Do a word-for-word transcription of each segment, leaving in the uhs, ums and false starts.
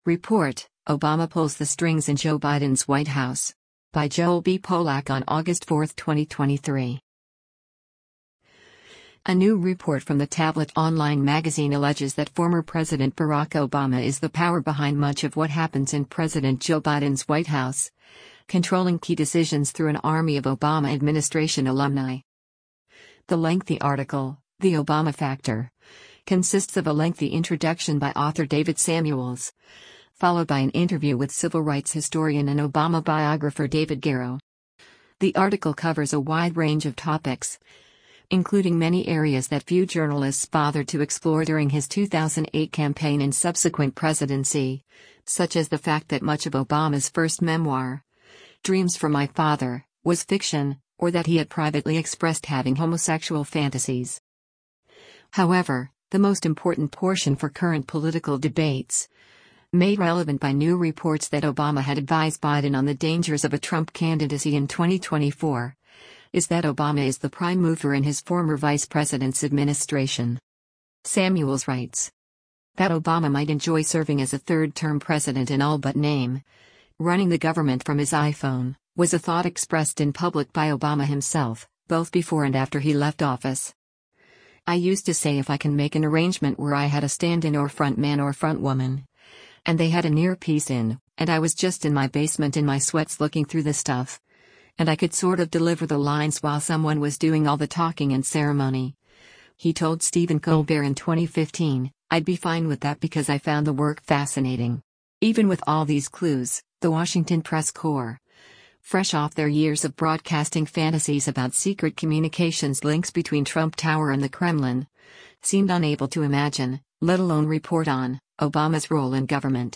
Report: Obama pulls the strings in Joe Biden's White House. By Joel B. Polak on August fourth, twenty twenty-three. A new report from the Tablet Online magazine alleges that former President Barack Obama is the power behind much of what happens in President Joe Biden's White House, controlling key decisions through an army of Obama administration alumni. The lengthy article, The Obama Factor, consists of a lengthy introduction by author David Samuels, followed by an interview with civil rights historian and Obama biographer David Garrow. The article covers a wide range of topics, including many areas that few journalists bothered to explore during his two thousand eight campaign and subsequent presidency, such as the fact that much of Obama's first memoir, Dreams from My Father, was fiction, or that he had privately expressed having homosexual fantasies. However, the most important portion for current political debates, made relevant by new reports that Obama had advised Biden on the dangers of a Trump candidacy in twenty twenty-four, is that Obama is the prime mover in his former vice president's administration. Samuels writes that Obama might enjoy serving as a third-term president in all but name. Running the government from his iPhone was a thought expressed in public by Obama himself, both before and after he left office. I used to say if I can make an arrangement where I had a stand-in or front man or front woman, and they had an earpiece in, and I was just in my basement in my sweats looking through the stuff, and I could sort of deliver the lines while someone was doing all the talking and ceremony. He told Stephen Colbert in twenty fifteen, I'd be fine with that because I found the work fascinating. Even with all these clues, the Washington Press Corps, fresh off their years of broadcasting fantasies about secret communications links between Trump Tower and the Kremlin, seemed unable to imagine, let alone report on, Obama's role in government.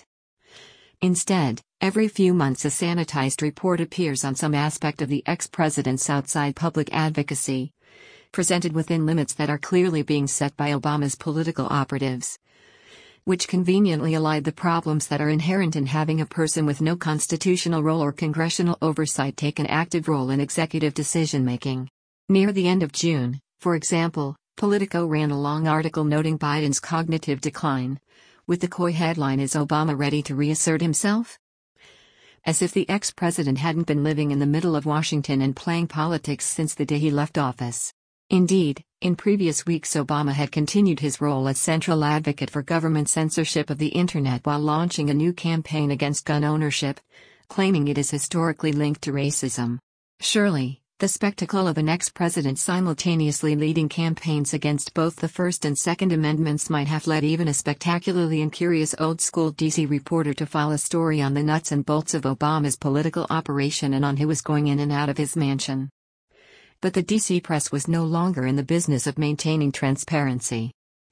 Instead, every few months a sanitized report appears on some aspect of the ex-president's outside public advocacy, presented within limits that are clearly being set by Obama's political operatives, which conveniently elide the problems that are inherent in having a person with no constitutional role or congressional oversight take an active role in executive decision-making. Near the end of June, for example, Politico ran a long article noting Biden's cognitive decline, with the coy headline, Is Obama ready to reassert himself? As if the ex-president hadn't been living in the middle of Washington and playing politics since the day he left office. Indeed, in previous weeks Obama had continued his role as central advocate for government censorship of the internet while launching a new campaign against gun ownership, claiming it is historically linked to racism. Surely, the spectacle of an ex-president simultaneously leading campaigns against both the First and Second Amendments might have led even a spectacularly incurious old-school D C reporter to file a story on the nuts and bolts of Obama's political operation and on who was going in and out of his mansion. But the D C press was no longer in the business of maintaining transparency.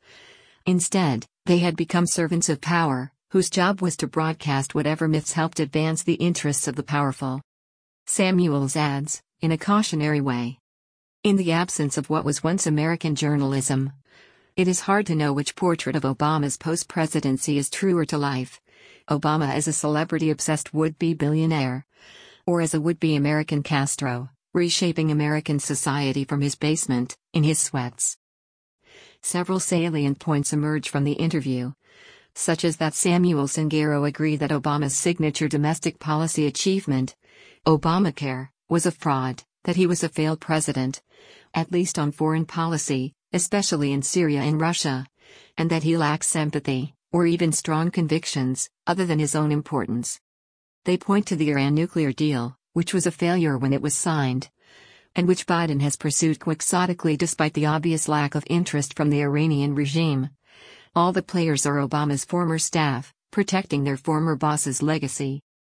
Instead, they had become servants of power, whose job was to broadcast whatever myths helped advance the interests of the powerful. Samuels adds, in a cautionary way, in the absence of what was once American journalism, it is hard to know which portrait of Obama's post-presidency is truer to life: Obama as a celebrity-obsessed would-be billionaire, or as a would-be American Castro, reshaping American society from his basement, in his sweats. Several salient points emerge from the interview, such as that Samuels and Garrow agree that Obama's signature domestic policy achievement, Obamacare, was a fraud, that he was a failed president, at least on foreign policy, especially in Syria and Russia, and that he lacks sympathy, or even strong convictions, other than his own importance. They point to the Iran nuclear deal, which was a failure when it was signed, and which Biden has pursued quixotically despite the obvious lack of interest from the Iranian regime. All the players are Obama's former staff, protecting their former boss's legacy.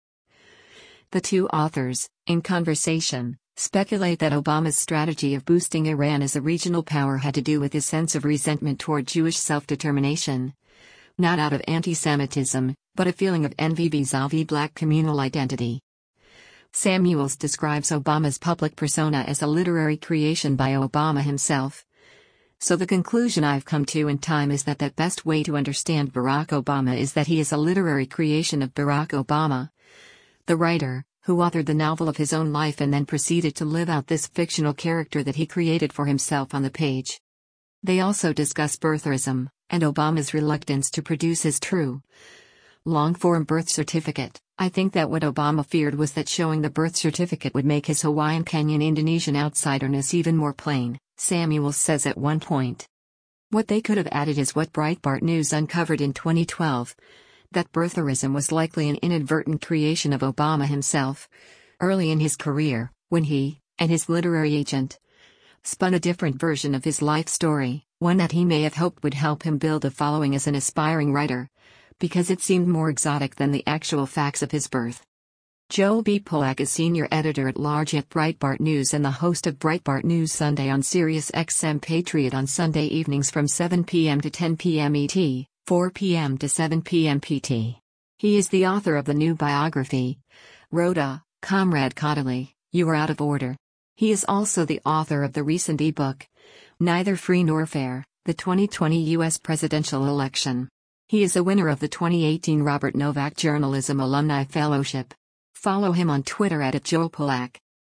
The two authors, in conversation, speculate that Obama's strategy of boosting Iran as a regional power had to do with his sense of resentment toward Jewish self-determination, not out of anti-Semitism, but a feeling of envy vis-à-vis black communal identity. Samuels describes Obama's public persona as a literary creation by Obama himself. So the conclusion I've come to in time is that the best way to understand Barack Obama is that he is a literary creation of Barack Obama, the writer, who authored the novel of his own life and then proceeded to live out this fictional character that he created for himself on the page. They also discuss birtherism, and Obama's reluctance to produce his true, Long-form birth certificate. I think that what Obama feared was that showing the birth certificate would make his Hawaiian Kenyan Indonesian outsiderness even more plain, Samuels says at one point. What they could have added is what Breitbart News uncovered in twenty twelve. That birtherism was likely an inadvertent creation of Obama himself. Early in his career, when he, and his literary agent, spun a different version of his life story, one that he may have hoped would help him build a following as an aspiring writer, because it seemed more exotic than the actual facts of his birth. Joel B. Pollack is senior editor-at-large at Breitbart News and the host of Breitbart News Sunday on Sirius X M Patriot on Sunday evenings from seven p m to ten p m E T, four p m to seven p m P T. He is the author of the new biography, Rhoda, Comrade Caudill, You Are Out of Order. He is also the author of the recent e-book, Neither Free Nor Fair, the twenty twenty U S Presidential Election. He is a winner of the twenty eighteen Robert Novak Journalism Alumni Fellowship. Follow him on Twitter at Joel Pollack.